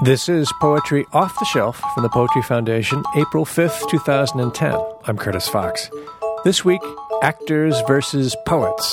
This is Poetry Off the Shelf from the Poetry Foundation, April 5th, 2010. I'm Curtis Fox. This week, actors versus poets.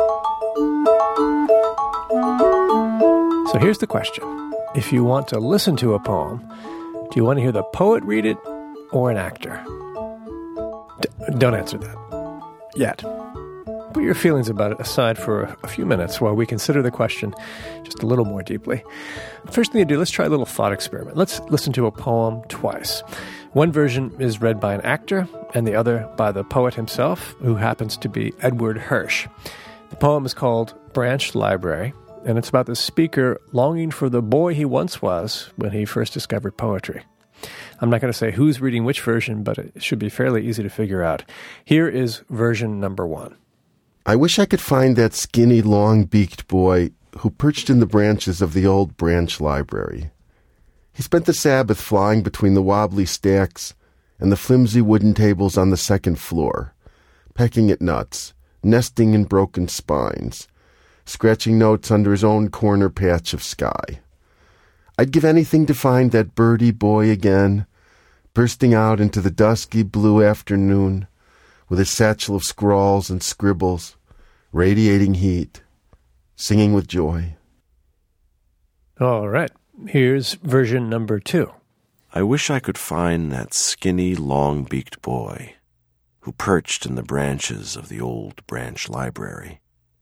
So here's the question. If you want to listen to a poem, do you want to hear the poet read it or an actor? Don't answer that yet. Put your feelings about it aside for a few minutes while we consider the question just a little more deeply. First thing to do, let's try a little thought experiment. Let's listen to a poem twice. One version is read by an actor, and the other by the poet himself, who happens to be Edward Hirsch. The poem is called Branch Library, and it's about the speaker longing for the boy he once was when he first discovered poetry. I'm not going to say who's reading which version, but it should be fairly easy to figure out. Here is version number 1. I wish I could find that skinny, long-beaked boy who perched in the branches of the old branch library. He spent the Sabbath flying between the wobbly stacks and the flimsy wooden tables on the second floor, pecking at nuts, nesting in broken spines, scratching notes under his own corner patch of sky. I'd give anything to find that birdie boy again, bursting out into the dusky blue afternoon, with his satchel of scrawls and scribbles, radiating heat, singing with joy. All right, here's version number 2. I wish I could find that skinny, long-beaked boy who perched in the branches of the old branch library.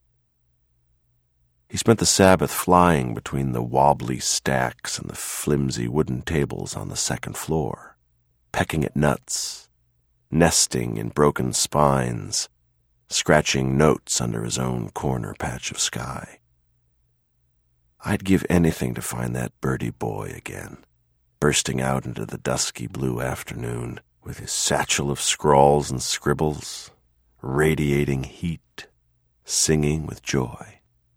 He spent the Sabbath flying between the wobbly stacks and the flimsy wooden tables on the second floor, pecking at nuts, nesting in broken spines, scratching notes under his own corner patch of sky. I'd give anything to find that birdie boy again, bursting out into the dusky blue afternoon with his satchel of scrawls and scribbles, radiating heat, singing with joy.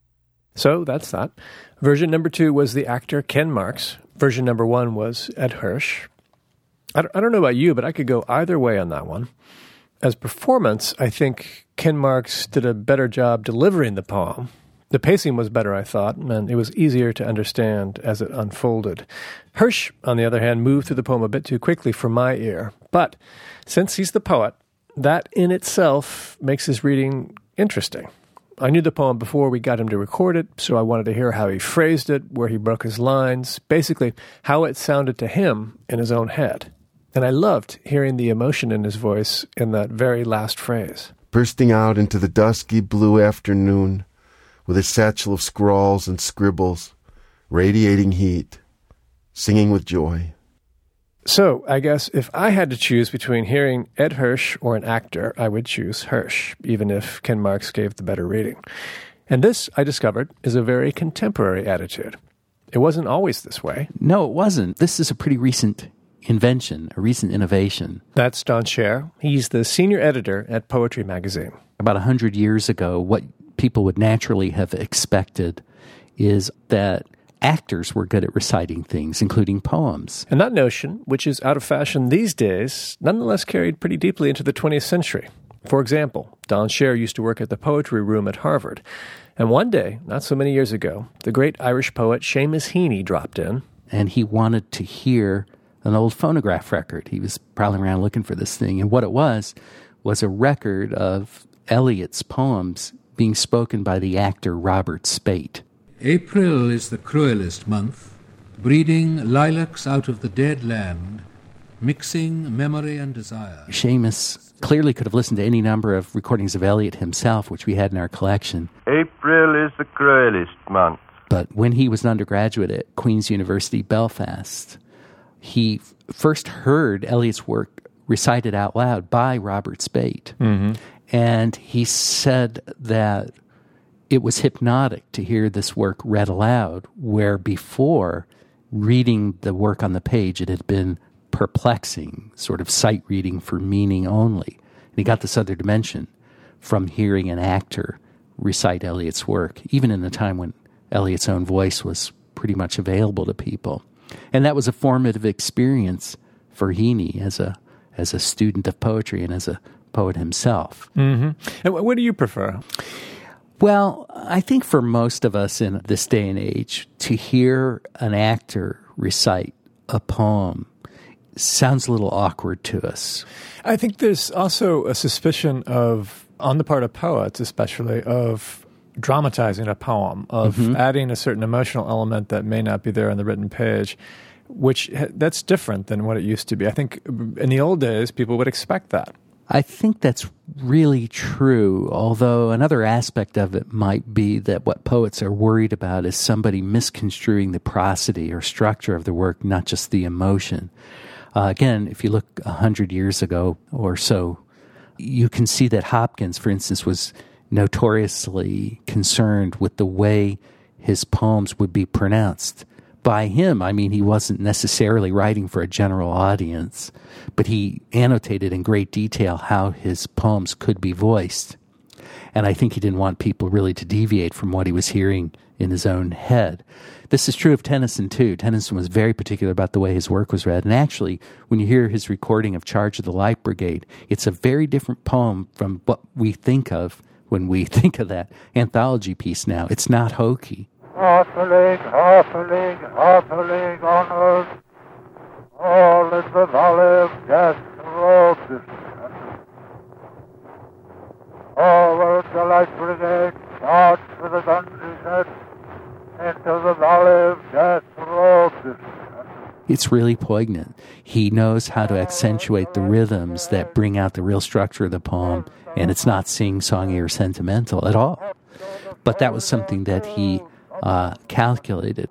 So that's that. Version number 2 was the actor Ken Marks. Version number 1 was Ed Hirsch. I don't know about you, but I could go either way on that one. As performance, I think Ken Marks did a better job delivering the poem. The pacing was better, I thought, and it was easier to understand as it unfolded. Hirsch, on the other hand, moved through the poem a bit too quickly for my ear. But since he's the poet, that in itself makes his reading interesting. I knew the poem before we got him to record it, so I wanted to hear how he phrased it, where he broke his lines, basically how it sounded to him in his own head. And I loved hearing the emotion in his voice in that very last phrase. Bursting out into the dusky blue afternoon, with his satchel of scrawls and scribbles, radiating heat, singing with joy. So, I guess if I had to choose between hearing Ed Hirsch or an actor, I would choose Hirsch, even if Ken Marks gave the better reading. And this, I discovered, is a very contemporary attitude. It wasn't always this way. No, it wasn't. This is a pretty recent invention, a recent innovation. That's Don Scher. He's the senior editor at Poetry Magazine. About 100 years ago, what people would naturally have expected is that actors were good at reciting things, including poems. And that notion, which is out of fashion these days, nonetheless carried pretty deeply into the 20th century. For example, Don Scher used to work at the Poetry Room at Harvard. And one day, not so many years ago, the great Irish poet Seamus Heaney dropped in. And he wanted to hear an old phonograph record. He was prowling around looking for this thing. And what it was a record of Eliot's poems being spoken by the actor Robert Speight. April is the cruelest month, breeding lilacs out of the dead land, mixing memory and desire. Seamus clearly could have listened to any number of recordings of Eliot himself, which we had in our collection. April is the cruelest month. But when he was an undergraduate at Queen's University, Belfast, he first heard Eliot's work recited out loud by Robert Speight. Mm-hmm. And he said that it was hypnotic to hear this work read aloud, where before reading the work on the page, it had been perplexing, sort of sight reading for meaning only. And he got this other dimension from hearing an actor recite Eliot's work, even in a time when Eliot's own voice was pretty much available to people. And that was a formative experience for Heaney as a student of poetry and as a poet himself. Mm-hmm. And what do you prefer? Well, I think for most of us in this day and age, to hear an actor recite a poem sounds a little awkward to us. I think there's also a suspicion of, on the part of poets especially, of dramatizing a poem, of adding a certain emotional element that may not be there on the written page, which that's different than what it used to be. I think in the old days, people would expect that. I think that's really true, although another aspect of it might be that what poets are worried about is somebody misconstruing the prosody or structure of the work, not just the emotion. Again, if you look 100 years ago or so, you can see that Hopkins, for instance, was notoriously concerned with the way his poems would be pronounced. By him, I mean he wasn't necessarily writing for a general audience, but he annotated in great detail how his poems could be voiced. And I think he didn't want people really to deviate from what he was hearing in his own head. This is true of Tennyson, too. Tennyson was very particular about the way his work was read. And actually, when you hear his recording of Charge of the Light Brigade, it's a very different poem from what we think of when we think of that anthology piece now. It's not hokey. Half a league onward, all in the valley of death road distant. Forward the Light Brigade, charge for the guns, he said, into the valley of death road distant. It's really poignant. He knows how to accentuate the rhythms that bring out the real structure of the poem, and it's not sing-songy or sentimental at all. But that was something that he calculated.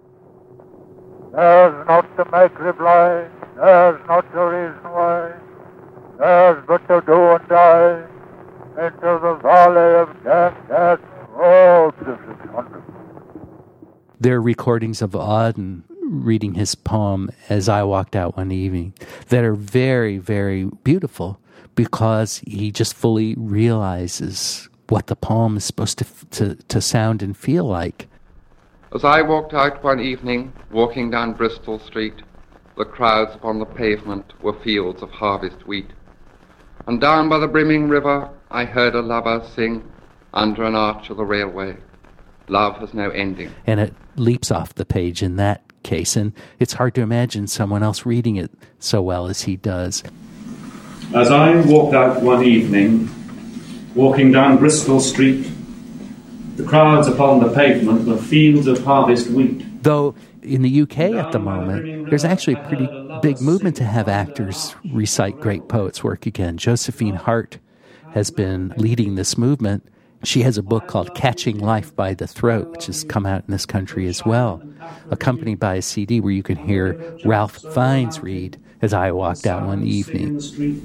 There's not to make reply, there's not to reason why, there's but to do and die, into the valley of death, death road distant. There are recordings of Auden reading his poem As I Walked Out One Evening that are very, very beautiful because he just fully realizes what the poem is supposed to sound and feel like. As I walked out one evening, walking down Bristol Street, the crowds upon the pavement were fields of harvest wheat. And down by the brimming river I heard a lover sing under an arch of the railway, "Love has no ending." And it leaps off the page in that case, and it's hard to imagine someone else reading it so well as he does. As I walked out one evening, walking down Bristol Street, the crowds upon the pavement were fields of harvest wheat. Though in the UK at the moment, there's actually a pretty big movement to have actors recite great poets' work again. Josephine Hart has been leading this movement. She has a book called Catching Life by the Throat, which has come out in this country as well, accompanied by a CD where you can hear Ralph Fiennes read As I Walked Out One Evening.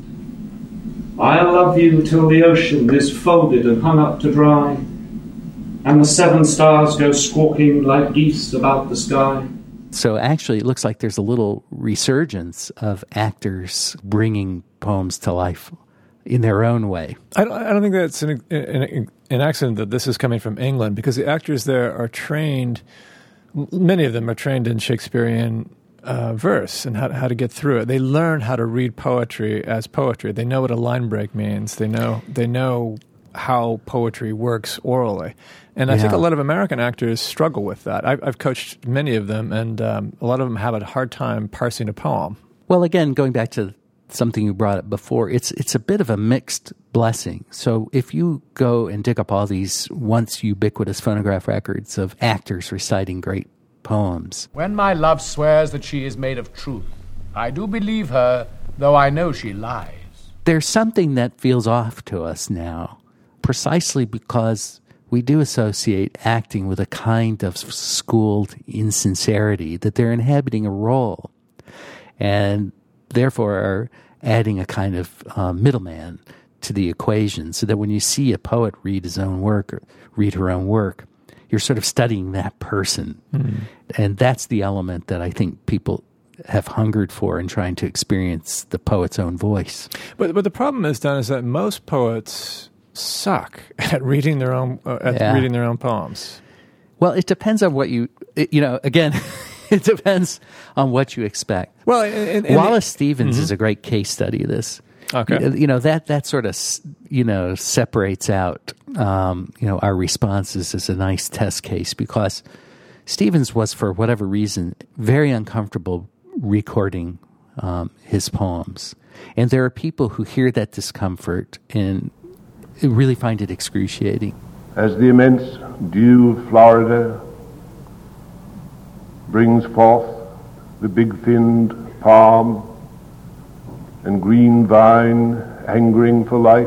I'll love you till the ocean is folded and hung up to dry, and the 7 stars go squawking like geese about the sky. So actually it looks like there's a little resurgence of actors bringing poems to life in their own way. I don't think that's an accident that this is coming from England, because the actors there are trained, many of them are trained in Shakespearean verse and how to get through it. They learn how to read poetry as poetry. They know what a line break means. They know how poetry works orally. And I think a lot of American actors struggle with that. I've coached many of them, and a lot of them have a hard time parsing a poem. Well, again, going back to something you brought up before, it's a bit of a mixed blessing. So if you go and dig up all these once ubiquitous phonograph records of actors reciting great poems. When my love swears that she is made of truth, I do believe her, though I know she lies. There's something that feels off to us now, precisely because we do associate acting with a kind of schooled insincerity, that they're inhabiting a role, and therefore are adding a kind of middleman to the equation, so that when you see a poet read his own work or read her own work, you're sort of studying that person. Mm-hmm. And that's the element that I think people have hungered for in trying to experience the poet's own voice. But the problem is, Don, is that most poets suck at reading their own reading their own poems. Well, it depends on what again, it depends on what you expect. Well, Wallace Stevens is a great case study of this. Okay. That sort of, separates out, our responses as a nice test case, because Stevens was, for whatever reason, very uncomfortable recording his poems. And there are people who hear that discomfort and really find it excruciating. As the immense dew of Florida brings forth the big-finned palm and green vine angering for life.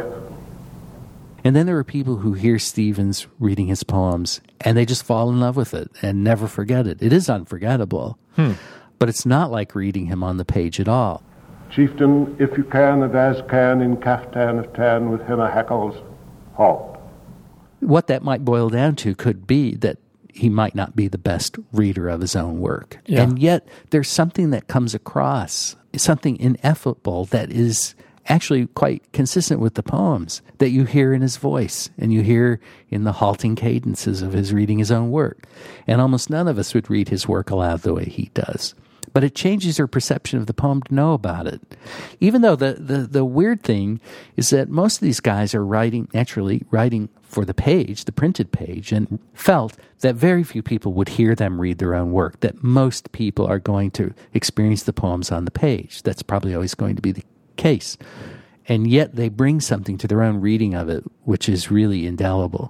And then there are people who hear Stevens reading his poems and they just fall in love with it and never forget it. It is unforgettable, but it's not like reading him on the page at all. Chieftain, if you can, and as can, in caftan of tan with him a hackles, halt. What that might boil down to could be that he might not be the best reader of his own work. Yeah. And yet there's something that comes across, something ineffable that is actually quite consistent with the poems that you hear in his voice and you hear in the halting cadences of his reading his own work. And almost none of us would read his work aloud the way he does. But it changes your perception of the poem to know about it. Even though the weird thing is that most of these guys are writing for the page, the printed page, and felt that very few people would hear them read their own work, that most people are going to experience the poems on the page. That's probably always going to be the case. And yet they bring something to their own reading of it, which is really indelible.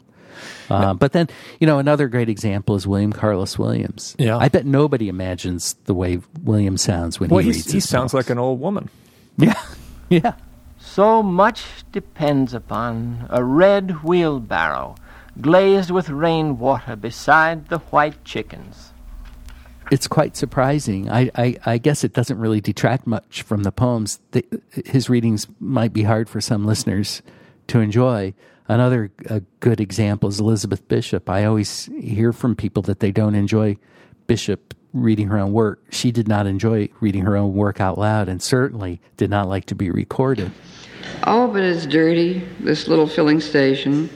But then, another great example is William Carlos Williams. Yeah. I bet nobody imagines the way Williams sounds when he reads he sounds like an old woman. Yeah, yeah. So much depends upon a red wheelbarrow glazed with rainwater beside the white chickens. It's quite surprising. I guess it doesn't really detract much from the poems. His readings might be hard for some listeners to enjoy. Another good example is Elizabeth Bishop. I always hear from people that they don't enjoy Bishop reading her own work. She did not enjoy reading her own work out loud and certainly did not like to be recorded. Oh, but it's dirty, this little filling station.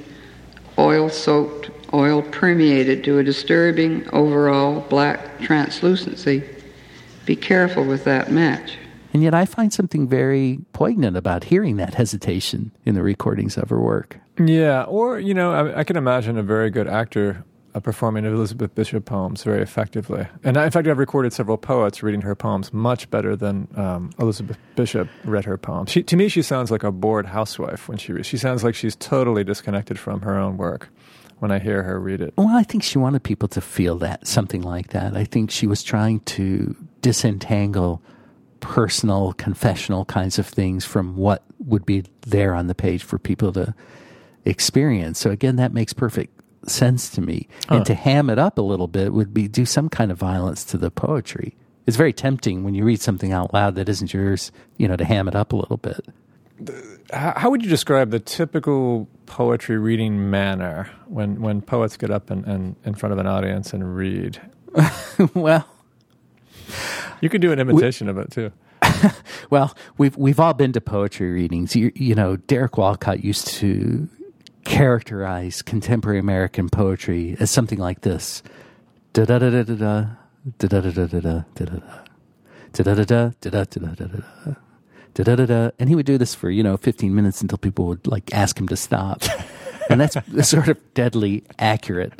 Oil-soaked, oil permeated to a disturbing overall black translucency. Be careful with that match. And yet I find something very poignant about hearing that hesitation in the recordings of her work. Yeah, or, I can imagine a very good actor performing Elizabeth Bishop poems very effectively. And in fact, I've recorded several poets reading her poems much better than Elizabeth Bishop read her poems. To me, she sounds like a bored housewife when she reads. She sounds like she's totally disconnected from her own work when I hear her read it. Well, I think she wanted people to feel that, something like that. I think she was trying to disentangle personal, confessional kinds of things from what would be there on the page for people to experience. So again, that makes perfect sense to me. And to ham it up a little bit would be do some kind of violence to the poetry. It's very tempting when you read something out loud that isn't yours, to ham it up a little bit. How would you describe the typical poetry reading manner when poets get up and in front of an audience and read? Well, you could do an imitation of it too. Well, we've all been to poetry readings. Derek Walcott used to characterize contemporary American poetry as something like this: da da da da da da da da da da da da da da da da da, and he would do this for 15 minutes until people would ask him to stop, and that's sort of deadly accurate.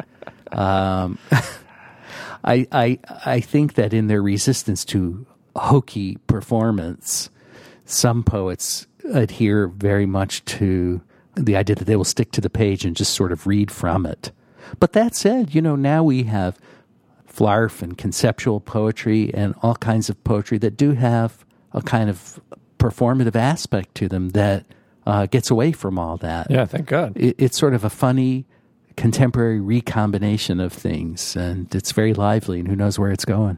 I think that in their resistance to hokey performance, some poets adhere very much to the idea that they will stick to the page and just sort of read from it. But that said, now we have flarf and conceptual poetry and all kinds of poetry that do have a kind of performative aspect to them that gets away from all that. Yeah, thank God. It's sort of a funny contemporary recombination of things, and it's very lively, and who knows where it's going.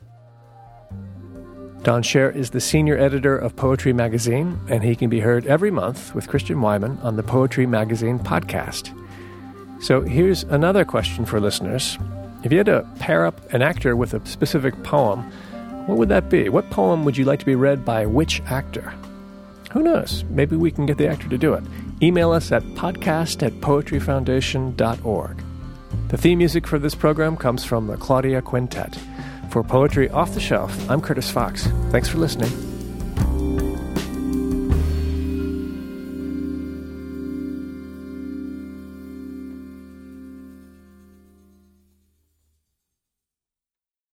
Don Scher is the senior editor of Poetry Magazine, and he can be heard every month with Christian Wyman on the Poetry Magazine podcast. So here's another question for listeners. If you had to pair up an actor with a specific poem, what would that be? What poem would you like to be read by which actor? Who knows? Maybe we can get the actor to do it. Email us at podcast@poetryfoundation.org. The theme music for this program comes from the Claudia Quintet. For Poetry Off the Shelf, I'm Curtis Fox. Thanks for listening.